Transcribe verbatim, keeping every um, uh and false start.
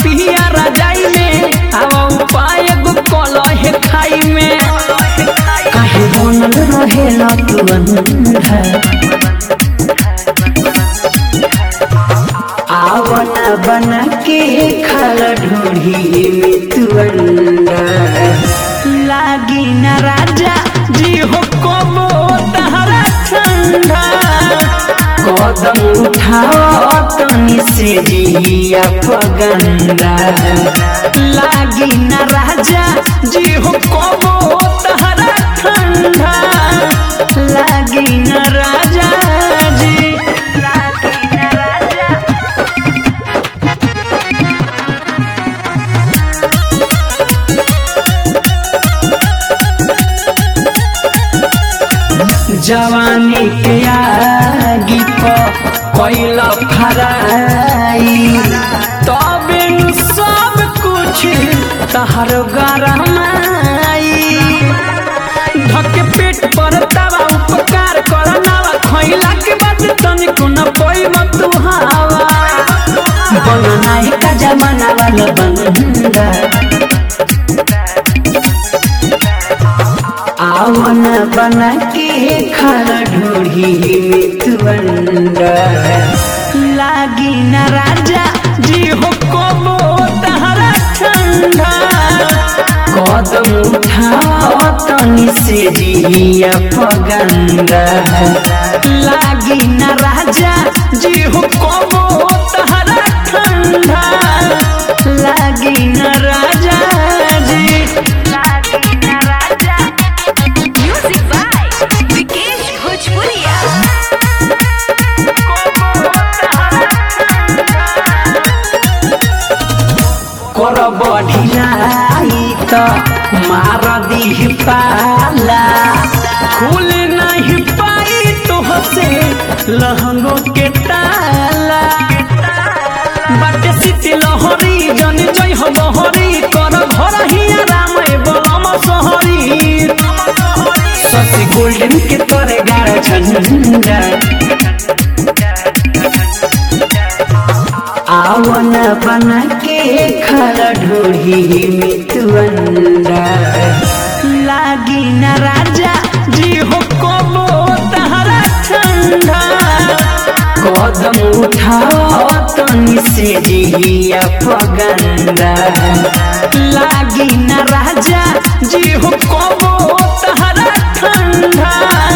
पिया रजाई में आवा उपाय गो कलहे खाई में काहे बनल रहेला तू अंधा आवना बना के खाला ढूंढी में तू अंडा लागी न राजा जी हो कबो तहरा ठंडा कदम उठाओ तनी से जिया पगंदा लागी न राजा जी हो कबो तहरा ठंडा लागी न राजा जी लागी न राजा जवानी के आगी कोइल फराई तबे सब कुछ तहर गरमाई धके पेट पर तवा उपकार करनावा खइला के बाद तनिको न कोई मत हावा बननाई का जमाना वाला बंदा आवना बना के खाना ढूंढी में तू अंडा लागी न राजा जी हो कबो तहरा ठंडा कदम उठाओ तनी से जिया पगंदा लागी न राजा जी हो कबो तहरा ठंडा लागी न राजा जी लागी न राजा कर बढ़िलाई तो मार दी पाला खुल नहीं पाई तो हसे लहंगों के ताला बाटे सिटी लहरी जन जय हो बहरी कर घर ही राम बलम सहरी ससी गोल्डन के तोरे गारा झंडा आवना बना के खाला ढूंढी में तू अंडा लागी न राजा जी हो कबो तहरा ठंडा कदम उठाओ तनी से जिया पगंदा लागी न राजा जी हो कबो तहरा ठंडा।